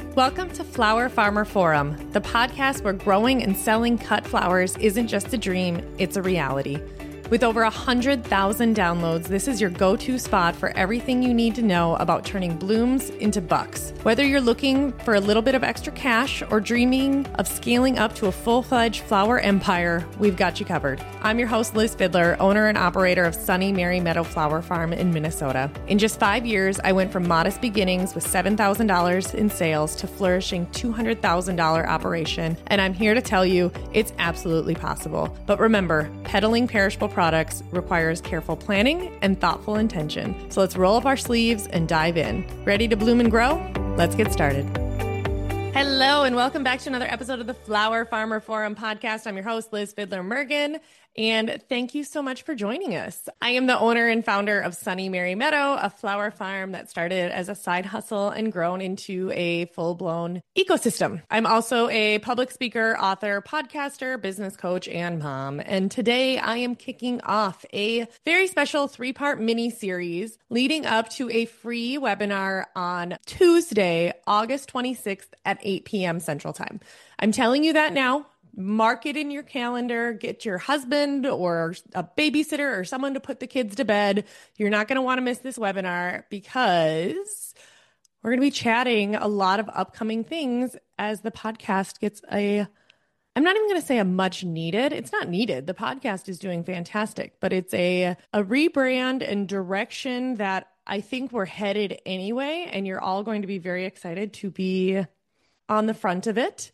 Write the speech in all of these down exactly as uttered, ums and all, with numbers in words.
Welcome to Flower Farmer Forum, the podcast where growing and selling cut flowers isn't just a dream, it's a reality. With over one hundred thousand downloads, this is your go-to spot for everything you need to know about turning blooms into bucks. Whether you're looking for a little bit of extra cash or dreaming of scaling up to a full-fledged flower empire, we've got you covered. I'm your host, Liz Fidler, owner and operator of Sunny Mary Meadow Flower Farm in Minnesota. In just five years, I went from modest beginnings with seven thousand dollars in sales to flourishing two hundred thousand dollars operation, and I'm here to tell you it's absolutely possible. But remember, peddling perishable products requires careful planning and thoughtful intention. So let's roll up our sleeves and dive in. Ready to bloom and grow? Let's get started. Hello, and welcome back to another episode of the Flower Farmer Forum podcast. I'm your host, Liz Fidler Mergen, and thank you so much for joining us. I am the owner and founder of Sunny Mary Meadow, a flower farm that started as a side hustle and grown into a full-blown ecosystem. I'm also a public speaker, author, podcaster, business coach, and mom. And today I am kicking off a very special three-part mini-series leading up to a free webinar on Tuesday, August twenty-sixth at eight p.m. Central Time. I'm telling you that now. Mark it in your calendar, get your husband or a babysitter or someone to put the kids to bed. You're not going to want to miss this webinar because we're going to be chatting a lot of upcoming things as the podcast gets a, I'm not even going to say a much needed. It's not needed. The podcast is doing fantastic, but it's a, a rebrand and direction that I think we're headed anyway. And you're all going to be very excited to be on the front of it.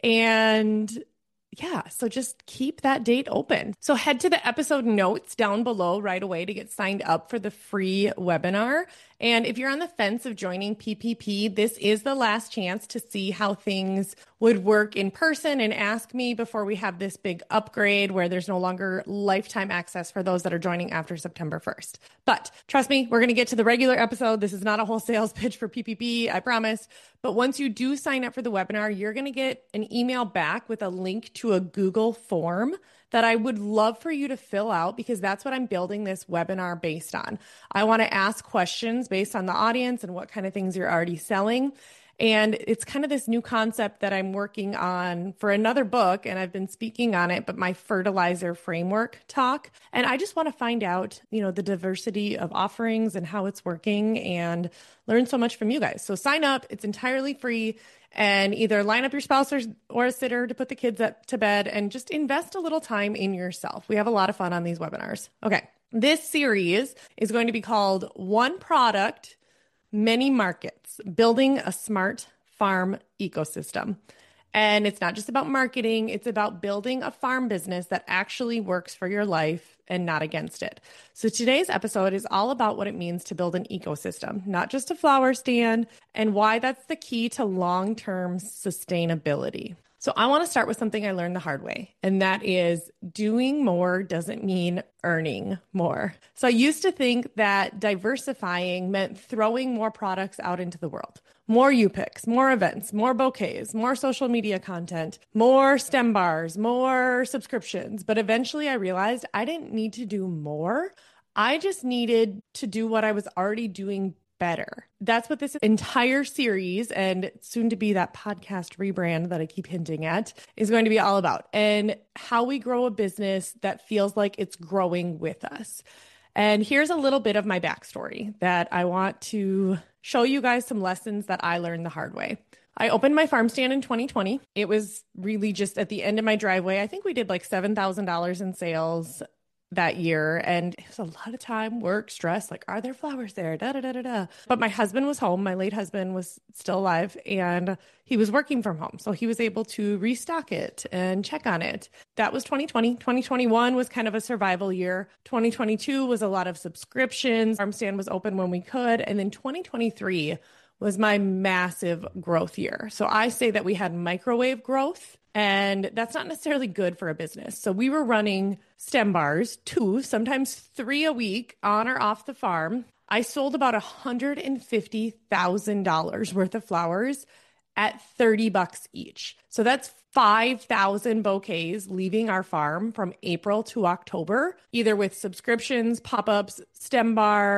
And yeah, so just keep that date open. So head to the episode notes down below right away to get signed up for the free webinar. And if you're on the fence of joining P P P, this is the last chance to see how things would work in person and ask me before we have this big upgrade where there's no longer lifetime access for those that are joining after September first. But trust me, we're going to get to the regular episode. This is not a whole sales pitch for P P P, I promise. But once you do sign up for the webinar, you're going to get an email back with a link to a Google form that I would love for you to fill out because that's what I'm building this webinar based on. I want to ask questions based on the audience and what kind of things you're already selling. And it's kind of this new concept that I'm working on for another book, and I've been speaking on it, but my fertilizer framework talk. And I just want to find out, you know, the diversity of offerings and how it's working and learn so much from you guys. So sign up. It's entirely free. And either line up your spouse or, or a sitter to put the kids up to bed and just invest a little time in yourself. We have a lot of fun on these webinars. Okay. This series is going to be called One Product, Many Markets, Building a Smart Farm Ecosystem. And it's not just about marketing. It's about building a farm business that actually works for your life and not against it. So today's episode is all about what it means to build an ecosystem, not just a flower stand, and why that's the key to long-term sustainability. So I want to start with something I learned the hard way, and that is doing more doesn't mean earning more. So I used to think that diversifying meant throwing more products out into the world. More U-Picks, more events, more bouquets, more social media content, more stem bars, more subscriptions. But eventually I realized I didn't need to do more. I just needed to do what I was already doing better. That's what this entire series and soon to be that podcast rebrand that I keep hinting at is going to be all about, and how we grow a business that feels like it's growing with us. And here's a little bit of my backstory that I want to show you guys some lessons that I learned the hard way. I opened my farm stand in twenty twenty. It was really just at the end of my driveway. I think we did like seven thousand dollars in sales that year. And it was a lot of time, work, stress, like, are there flowers there? Da, da, da, da, da. But my husband was home. My late husband was still alive and he was working from home. So he was able to restock it and check on it. That was twenty twenty. twenty twenty-one was kind of a survival year. twenty twenty-two was a lot of subscriptions. Farm stand was open when we could. And then twenty twenty-three was my massive growth year. So I say that we had microwave growth, and that's not necessarily good for a business. So we were running stem bars, two, sometimes three a week on or off the farm. I sold about one hundred fifty thousand dollars worth of flowers at thirty bucks each. So that's five thousand bouquets leaving our farm from April to October, either with subscriptions, pop-ups, stem bar,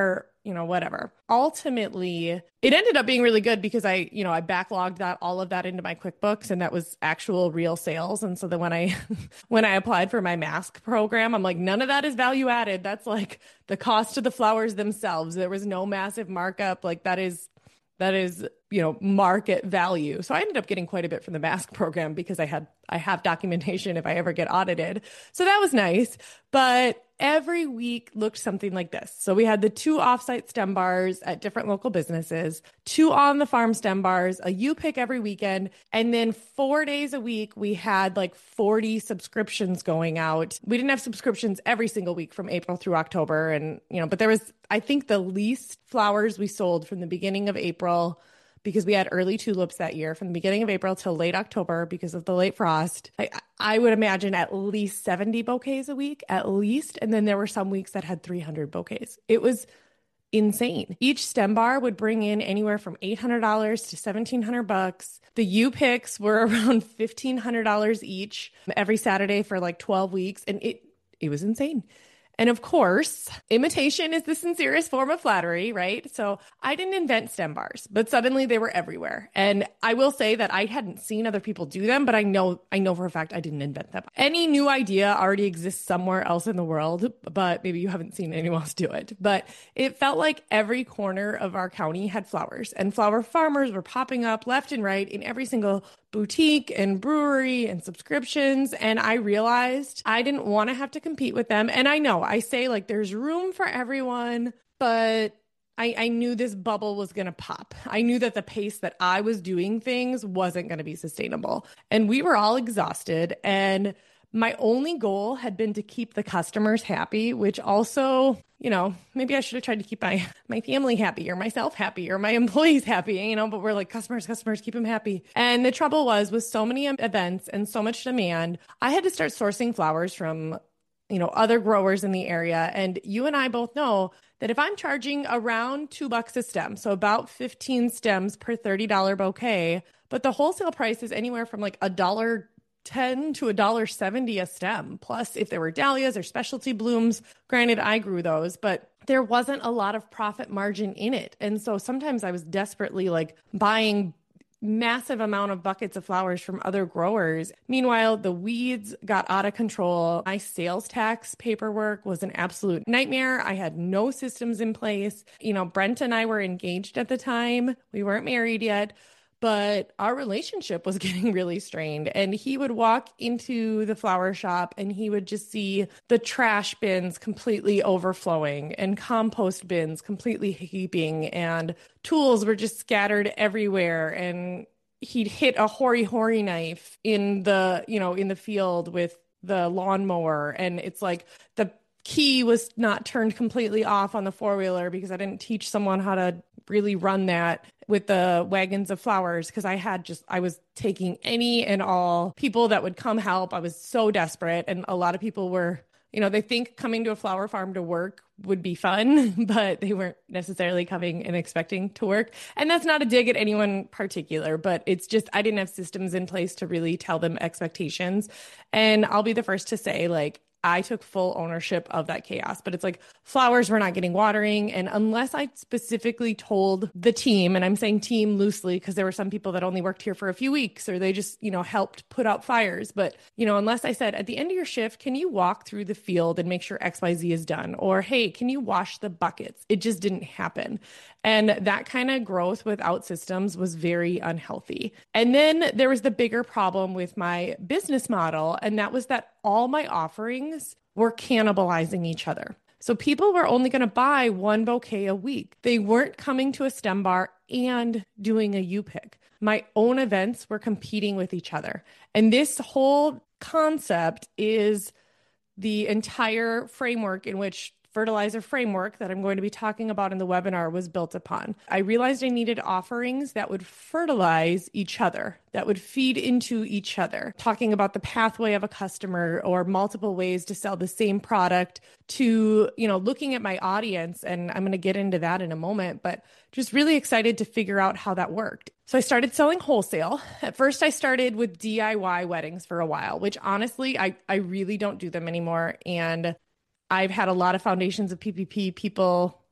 you know, whatever. Ultimately, it ended up being really good because I, you know, I backlogged that all of that into my QuickBooks, and that was actual real sales. And so then when I when I applied for my mask program, I'm like, none of that is value added. That's like the cost of the flowers themselves. There was no massive markup. Like that is that is, you know, market value. So I ended up getting quite a bit from the mask program because I had I have documentation if I ever get audited. So that was nice. But every week looked something like this. So we had the two offsite stem bars at different local businesses, two on the farm stem bars, a U-Pick every weekend, and then four days a week we had like forty subscriptions going out. We didn't have subscriptions every single week from April through October, and you know, but there was, I think, the least flowers we sold from the beginning of April, because we had early tulips that year from the beginning of April till late October because of the late frost. I, I would imagine at least seventy bouquets a week, at least. And then there were some weeks that had three hundred bouquets. It was insane. Each stem bar would bring in anywhere from eight hundred dollars to seventeen hundred bucks. The U-Picks were around fifteen hundred dollars each every Saturday for like twelve weeks. And it, it was insane. And of course, imitation is the sincerest form of flattery, right? So I didn't invent stem bars, but suddenly they were everywhere. And I will say that I hadn't seen other people do them, but I know I know for a fact I didn't invent them. Any new idea already exists somewhere else in the world, but maybe you haven't seen anyone else do it. But it felt like every corner of our county had flowers, and flower farmers were popping up left and right in every single boutique and brewery and subscriptions. And I realized I didn't want to have to compete with them. And I know I say like there's room for everyone, but I, I knew this bubble was going to pop. I knew that the pace that I was doing things wasn't going to be sustainable. And we were all exhausted. And my only goal had been to keep the customers happy, which also, you know, maybe I should have tried to keep my, my family happy or myself happy or my employees happy, you know, but we're like customers, customers, keep them happy. And the trouble was with so many events and so much demand, I had to start sourcing flowers from, you know, other growers in the area. And you and I both know that if I'm charging around two bucks a stem, so about fifteen stems per thirty dollars bouquet, but the wholesale price is anywhere from like a dollar ten to a dollar seventy a stem. Plus, if there were dahlias or specialty blooms, granted, I grew those, but there wasn't a lot of profit margin in it. And so sometimes I was desperately like buying massive amount of buckets of flowers from other growers. Meanwhile, the weeds got out of control. My sales tax paperwork was an absolute nightmare. I had no systems in place. You know, Brent and I were engaged at the time. We weren't married yet. But our relationship was getting really strained. And he would walk into the flower shop and he would just see the trash bins completely overflowing and compost bins completely heaping, and tools were just scattered everywhere. And he'd hit a hori-hori knife in the, you know, in the field with the lawnmower. And it's like the key was not turned completely off on the four-wheeler because I didn't teach someone how to really run that with the wagons of flowers, because I had just, I was taking any and all people that would come help. I was so desperate. And a lot of people were, you know, they think coming to a flower farm to work would be fun, but they weren't necessarily coming and expecting to work. And that's not a dig at anyone particular, but it's just, I didn't have systems in place to really tell them expectations. And I'll be the first to say, like, I took full ownership of that chaos, but it's like flowers were not getting watering. And unless I specifically told the team, and I'm saying team loosely because there were some people that only worked here for a few weeks or they just, you know, helped put out fires. But, you know, unless I said at the end of your shift, can you walk through the field and make sure X Y Z is done? Or, hey, can you wash the buckets? It just didn't happen. And that kind of growth without systems was very unhealthy. And then there was the bigger problem with my business model. And that was that all my offerings were cannibalizing each other. So people were only going to buy one bouquet a week. They weren't coming to a stem bar and doing a U-Pick. My own events were competing with each other. And this whole concept is the entire framework in which fertilizer framework that I'm going to be talking about in the webinar was built upon. I realized I needed offerings that would fertilize each other, that would feed into each other, talking about the pathway of a customer or multiple ways to sell the same product, to, you know, looking at my audience. And I'm going to get into that in a moment, but just really excited to figure out how that worked. So I started selling wholesale. At first, I started with D I Y weddings for a while, which honestly, I, I really don't do them anymore. And I've had a lot of foundations of P P P people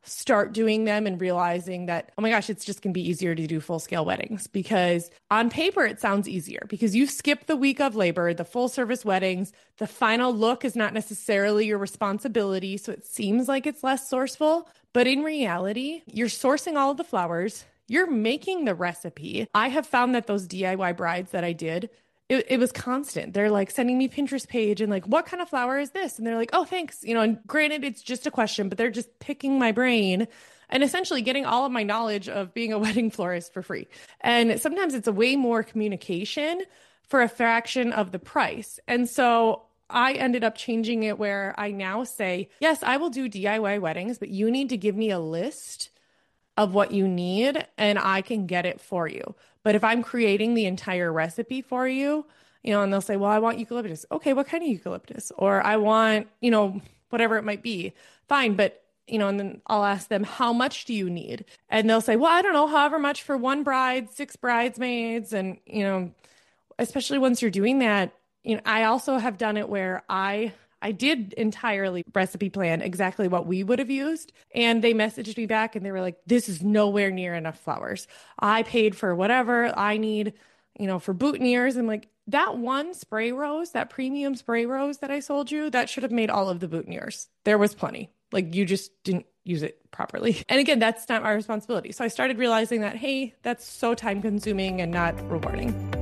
start doing them and realizing that, oh my gosh, it's just going to be easier to do full scale weddings, because on paper, it sounds easier because you skip the week of labor, the full service weddings, the final look is not necessarily your responsibility. So it seems like it's less sourceful, but in reality, you're sourcing all of the flowers, you're making the recipe. I have found that those D I Y brides that I did, It, it was constant. They're like sending me Pinterest page and like, what kind of flower is this? And they're like, oh, thanks. You know, and granted, it's just a question, but they're just picking my brain and essentially getting all of my knowledge of being a wedding florist for free. And sometimes it's a way more communication for a fraction of the price. And so I ended up changing it where I now say, yes, I will do D I Y weddings, but you need to give me a list of what you need and I can get it for you. But if I'm creating the entire recipe for you, you know, and they'll say, well, I want eucalyptus. Okay, what kind of eucalyptus? Or I want, you know, whatever it might be. Fine. But, you know, and then I'll ask them, how much do you need? And they'll say, well, I don't know, however much for one bride, six bridesmaids. And, you know, especially once you're doing that, you know, I also have done it where I I did entirely recipe plan exactly what we would have used. And they messaged me back and they were like, this is nowhere near enough flowers. I paid for whatever I need, you know, for boutonnieres. I'm like, that one spray rose, that premium spray rose that I sold you, that should have made all of the boutonnieres. There was plenty. Like you just didn't use it properly. And again, that's not my responsibility. So I started realizing that, hey, that's so time consuming and not rewarding.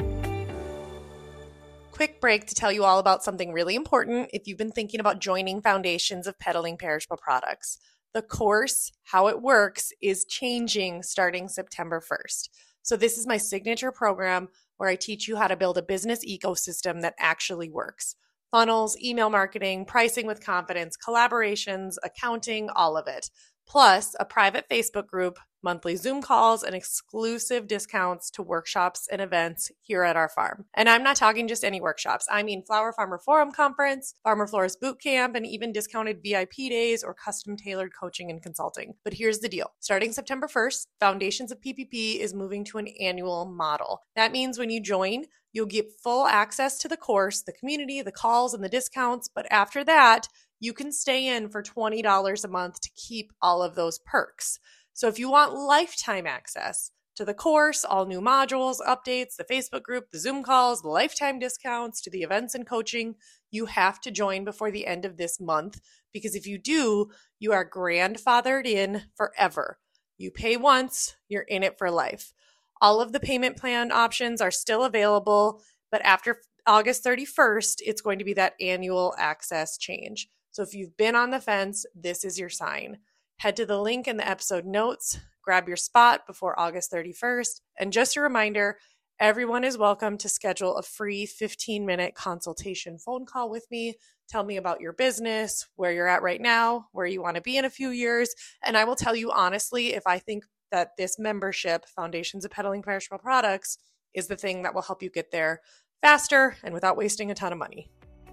Quick break to tell you all about something really important if you've been thinking about joining Foundations of Peddling Perishable Products. The course, How It Works, is changing starting September first. So this is my signature program where I teach you how to build a business ecosystem that actually works. Funnels, email marketing, pricing with confidence, collaborations, accounting, all of it. Plus a private Facebook group, monthly Zoom calls, and exclusive discounts to workshops and events here at our farm. And I'm not talking just any workshops. I mean Flower Farmer Forum Conference, Farmer Florist Boot Camp, and even discounted V I P days or custom tailored coaching and consulting. But here's the deal. Starting September first, Foundations of P P P is moving to an annual model. That means when you join, you'll get full access to the course, the community, the calls, and the discounts. But after that, you can stay in for twenty dollars a month to keep all of those perks. So if you want lifetime access to the course, all new modules, updates, the Facebook group, the Zoom calls, the lifetime discounts, to the events and coaching, you have to join before the end of this month, because if you do, you are grandfathered in forever. You pay once, you're in it for life. All of the payment plan options are still available, but after August thirty-first, it's going to be that annual access change. So if you've been on the fence, this is your sign. Head to the link in the episode notes, grab your spot before August thirty-first. And just a reminder, everyone is welcome to schedule a free fifteen minute consultation phone call with me. Tell me about your business, where you're at right now, where you want to be in a few years. And I will tell you honestly, if I think that this membership, Foundations of Peddling Perishable Products, is the thing that will help you get there faster and without wasting a ton of money.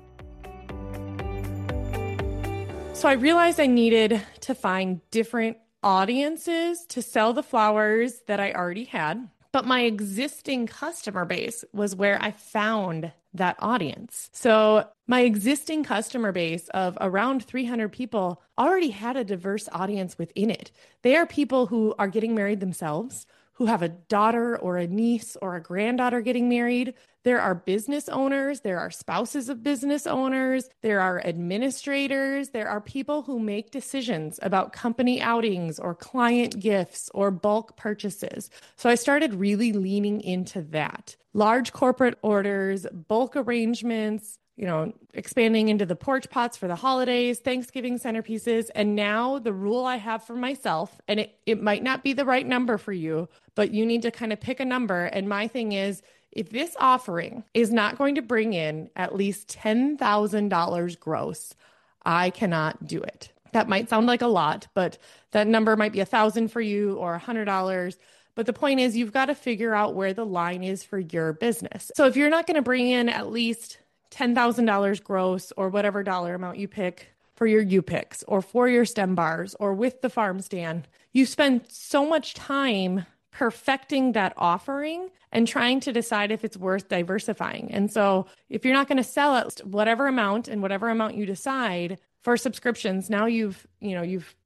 So I realized I needed to find different audiences to sell the flowers that I already had, but my existing customer base was where I found that audience. So my existing customer base of around three hundred people already had a diverse audience within it. They are people who are getting married themselves, who have a daughter or a niece or a granddaughter getting married. There are business owners. There are spouses of business owners. There are administrators. There are people who make decisions about company outings or client gifts or bulk purchases. So I started really leaning into that. Large corporate orders, bulk arrangements, you know, expanding into the porch pots for the holidays, Thanksgiving centerpieces. And now the rule I have for myself, and it, it might not be the right number for you, but you need to kind of pick a number. And my thing is, if this offering is not going to bring in at least ten thousand dollars gross, I cannot do it. That might sound like a lot, but that number might be a thousand for you or a hundred dollars. But the point is, you've got to figure out where the line is for your business. So if you're not going to bring in at least ten thousand dollars gross or whatever dollar amount you pick for your U-Picks or for your stem bars or with the farm stand, you spend so much time perfecting that offering and trying to decide if it's worth diversifying. And so if you're not going to sell at whatever amount and whatever amount you decide for subscriptions, now you've, you know, you've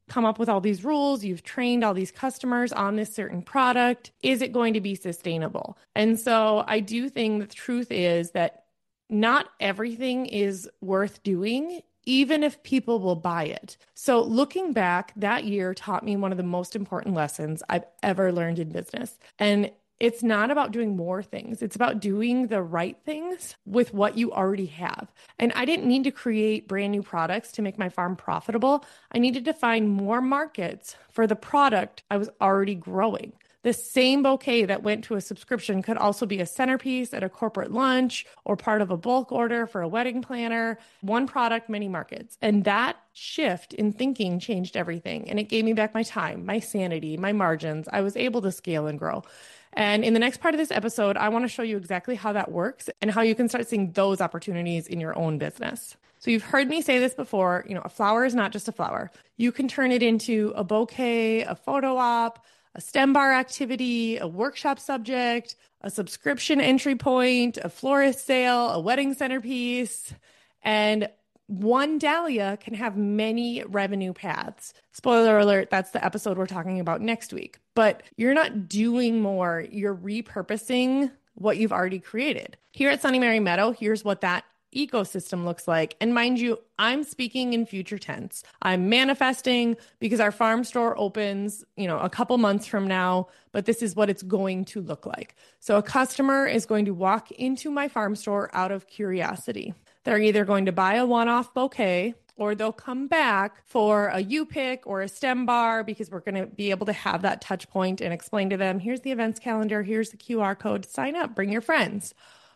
come up with all these rules, you've trained all these customers on this certain product. Is it going to be sustainable? And so I do think the truth is that not everything is worth doing, even if people will buy it. So looking back, that year taught me one of the most important lessons I've ever learned in business. And it's not about doing more things. It's about doing the right things with what you already have. And I didn't need to create brand new products to make my farm profitable. I needed to find more markets for the product I was already growing. The same bouquet that went to a subscription could also be a centerpiece at a corporate lunch or part of a bulk order for a wedding planner. One product, many markets. And that shift in thinking changed everything. And it gave me back my time, my sanity, my margins. I was able to scale and grow. And in the next part of this episode, I want to show you exactly how that works and how you can start seeing those opportunities in your own business. So you've heard me say this before, you know, a flower is not just a flower. You can turn it into a bouquet, a photo op, a STEM bar activity, a workshop subject, a subscription entry point, a florist sale, a wedding centerpiece, and one dahlia can have many revenue paths. Spoiler alert, that's the episode we're talking about next week. But you're not doing more, you're repurposing what you've already created. Here at Sunny Mary Meadow, here's what that ecosystem looks like. And mind you, I'm speaking in future tense. I'm manifesting because our farm store opens, you know, a couple months from now, but this is what it's going to look like. So a customer is going to walk into my farm store out of curiosity. They're either going to buy a one-off bouquet or they'll come back for a U-pick or a STEM bar because we're going to be able to have that touch point and explain to them, here's the events calendar, here's the Q R code, sign up, bring your friends.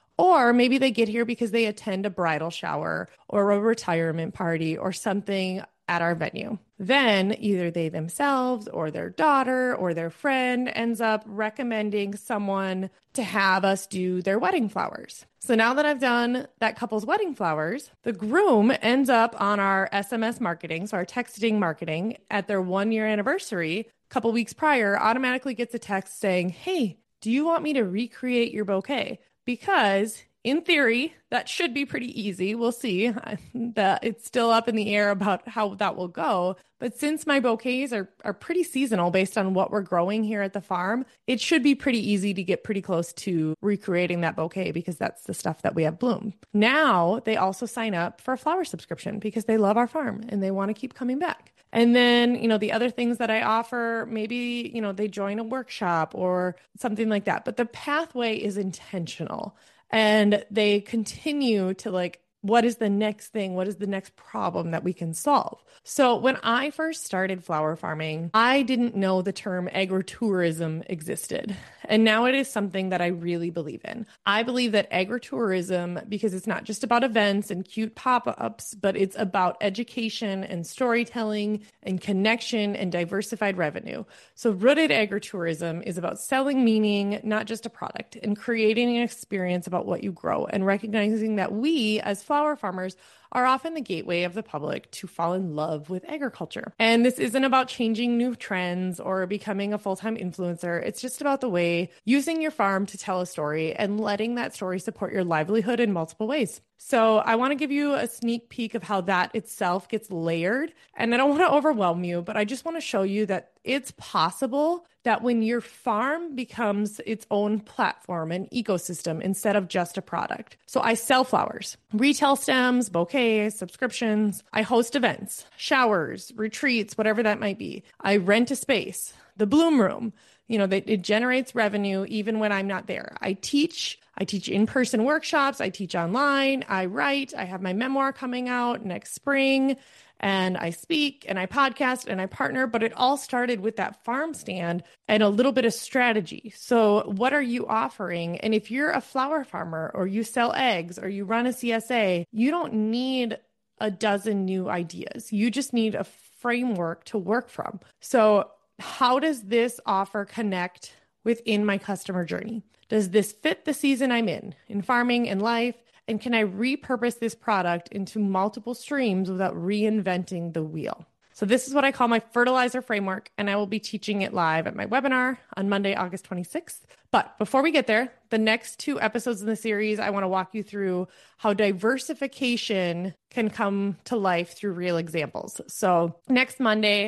Or maybe they get here because they attend a bridal shower or a retirement party or something at our venue. Then either they themselves or their daughter or their friend ends up recommending someone to have us do their wedding flowers. So now that I've done that couple's wedding flowers, the groom ends up on our S M S marketing, so our texting marketing at their one year anniversary, a couple weeks prior, automatically gets a text saying, hey, do you want me to recreate your bouquet? Because in theory, that should be pretty easy. We'll see. That it's still up in the air about how that will go. But since my bouquets are, are pretty seasonal based on what we're growing here at the farm, it should be pretty easy to get pretty close to recreating that bouquet because that's the stuff that we have bloom. Now they also sign up for a flower subscription because they love our farm and they want to keep coming back. And then, you know, the other things that I offer, maybe, you know, they join a workshop or something like that. But the pathway is intentional. And they continue to like, what is the next thing? What is the next problem that we can solve? So when I first started flower farming, I didn't know the term agritourism existed. And now it is something that I really believe in. I believe that agritourism, because it's not just about events and cute pop-ups, but it's about education and storytelling and connection and diversified revenue. So rooted agritourism is about selling meaning, not just a product, and creating an experience about what you grow and recognizing that we as flower farmers are often the gateway of the public to fall in love with agriculture. And this isn't about changing new trends or becoming a full-time influencer. It's just about the way using your farm to tell a story and letting that story support your livelihood in multiple ways. So I want to give you a sneak peek of how that itself gets layered. And I don't want to overwhelm you, but I just want to show you that it's possible that when your farm becomes its own platform and ecosystem instead of just a product. So I sell flowers, retail stems, bouquets, subscriptions. I host events, showers, retreats, whatever that might be. I rent a space, the bloom room. You know, that it generates revenue even when I'm not there. I teach, I teach in-person workshops. I teach online. I write. I have my memoir coming out next spring. And I speak and I podcast and I partner, but it all started with that farm stand and a little bit of strategy. So what are you offering? And if you're a flower farmer or you sell eggs or you run a C S A, you don't need a dozen new ideas. You just need a framework to work from. So how does this offer connect within my customer journey? Does this fit the season I'm in, in farming and life? And can I repurpose this product into multiple streams without reinventing the wheel? So this is what I call my fertilizer framework, and I will be teaching it live at my webinar on Monday, August twenty-sixth. But before we get there, the next two episodes in the series, I want to walk you through how diversification can come to life through real examples. So next Monday,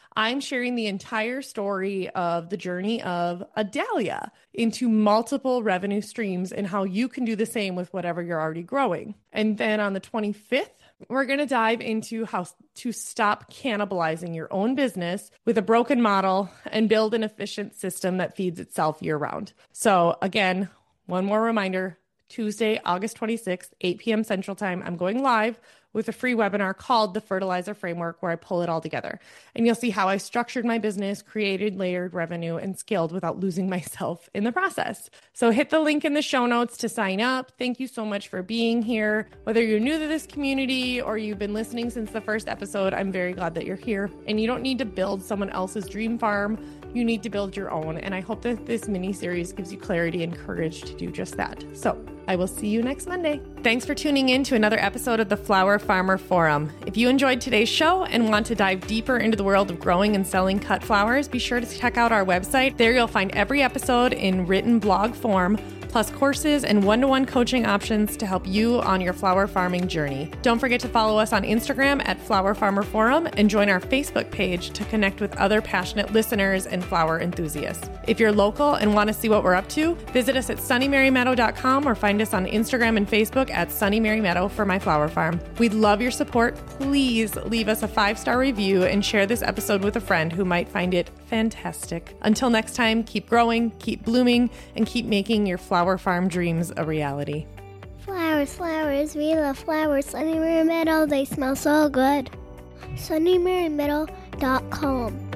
I'm sharing the entire story of the journey of a dahlia into multiple revenue streams and how you can do the same with whatever you're already growing. And then on the twenty-fifth, we're going to dive into how to stop cannibalizing your own business with a broken model and build an efficient system that feeds itself year round. So again, one more reminder, Tuesday, August twenty-sixth, eight p.m. Central Time, I'm going live with a free webinar called The Fertilizer Framework, where I pull it all together. And you'll see how I structured my business, created layered revenue, and scaled without losing myself in the process. So hit the link in the show notes to sign up. Thank you so much for being here. Whether you're new to this community or you've been listening since the first episode, I'm very glad that you're here. And you don't need to build someone else's dream farm. You need to build your own. And I hope that this mini series gives you clarity and courage to do just that. So I will see you next Monday. Thanks for tuning in to another episode of the Flower Farmer Forum. If you enjoyed today's show and want to dive deeper into the world of growing and selling cut flowers, be sure to check out our website. There you'll find every episode in written blog form, plus courses and one-to-one coaching options to help you on your flower farming journey. Don't forget to follow us on Instagram at Flower Farmer Forum and join our Facebook page to connect with other passionate listeners and flower enthusiasts. If you're local and want to see what we're up to, visit us at sunny mary meadow dot com or find us on Instagram and Facebook at Sunny Mary Meadow for my flower farm. We'd love your support. Please leave us a five-star review and share this episode with a friend who might find it fantastic. Until next time, keep growing, keep blooming, and keep making your flower farm dreams a reality. Flowers, flowers, we love flowers. Sunny Mary Meadow, they smell so good. sunny mary meadow dot com